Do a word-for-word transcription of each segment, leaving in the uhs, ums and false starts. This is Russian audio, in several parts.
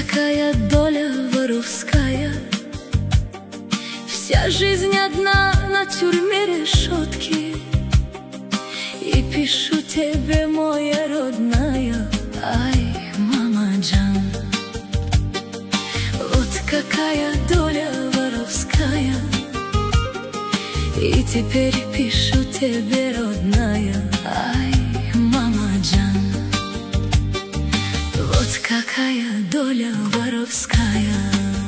какая доля воровская. Вся жизнь одна на тюрьме решетки. И пишу тебе, моя родная, ай, мама Джан. Вот какая доля воровская. И теперь пишу тебе, родная, ай, мама Джан. Вот какая доля воровская.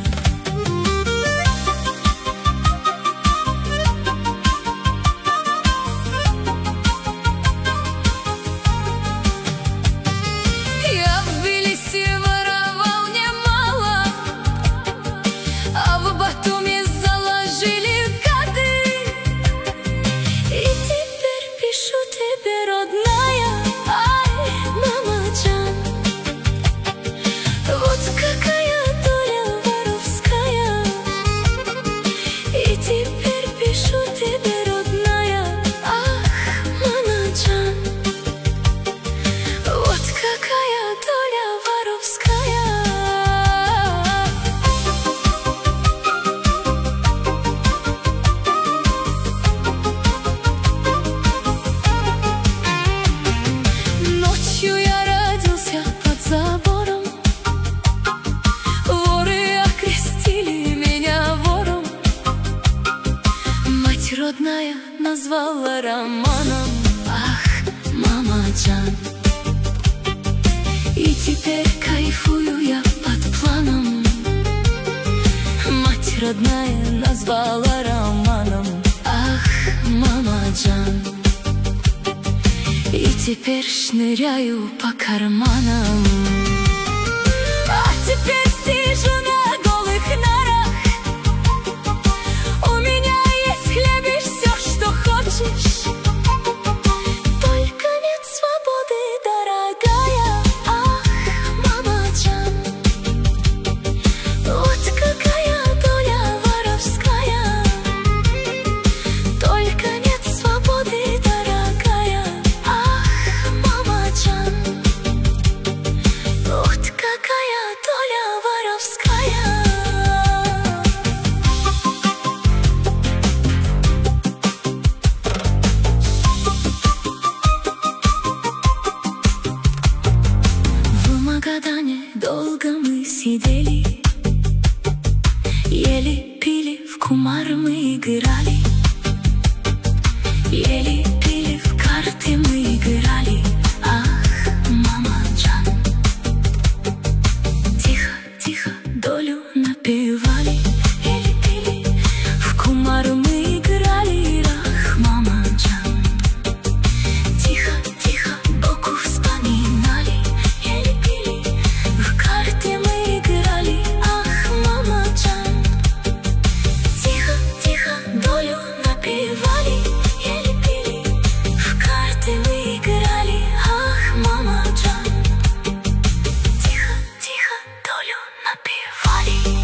Я в Тбилиси воровал немало, а в Батуми заложили гады. И теперь пишу тебе, родная, ай, мама Джан. Вот какая доля воровская. И теперь пишу тебе, родная, ах, мама Джан. Вот какая доля воровская. Ночью я родился под забором. Воры окрестили меня вором. Мать родная назвала Романом, ах, мама Джан. И теперь кайфую я под планом. Мать родная назвала Романом, ах, мама Джан. И теперь шныряю по карманам. А теперь сижу на голых нарах. У меня есть хлеб и все, что хочешь. Только нет свободы, дорогая, ах, мама Джан. Вот какая доля воровская. Только нет свободы, дорогая, ах, мама Джан. Вот какая доля воровская. В Магадане долго мы сидели, ели, пили, в кумар мы играли. Ели, пили, в карты мы играли, ах, мама Джан. Тихо, тихо, долю напевали. Ели, пили, в кумар мы играли, ах, мама Джан. Тихо, тихо, Боку вспоминали. Ели, пили, в карты мы играли, ах, мама Джан. Тихо, тихо, долю напевали. Ели, пили, в карты мы играли, ах, мама Джан. Тихо, тихо, долю напевали.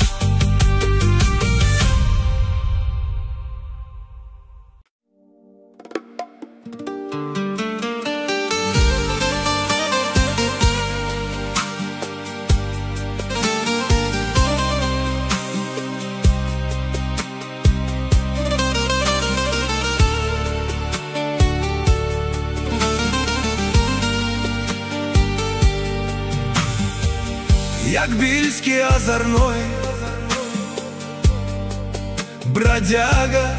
Я тбильский озорной бродяга.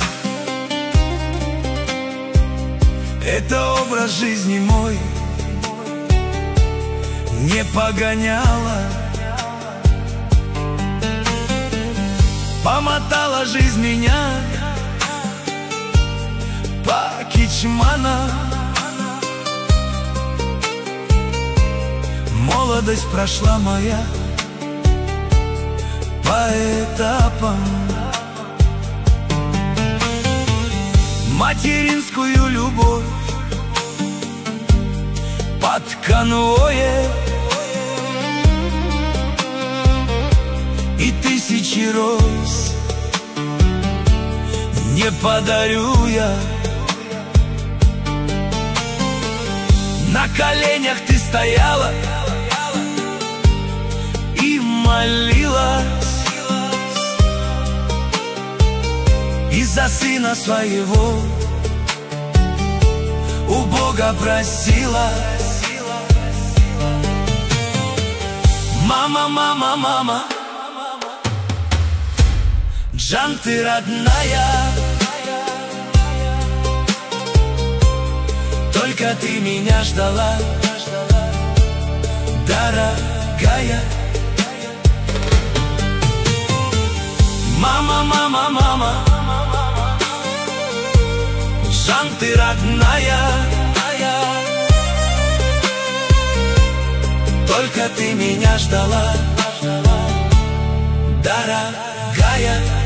Это образ жизни мой, не погоняла. Помотала жизнь меня по кичманам. Молодость прошла моя по этапам. Материнскую любовь под конвоем и тысячи роз не подарю я. На коленях ты стояла и молилась и за сына своего у Бога просила. Мама, мама, мама, Джан, ты родная, только ты меня ждала, дорогая. Мама, мама, мама, Джан, ты родная, только ты меня ждала, дорогая.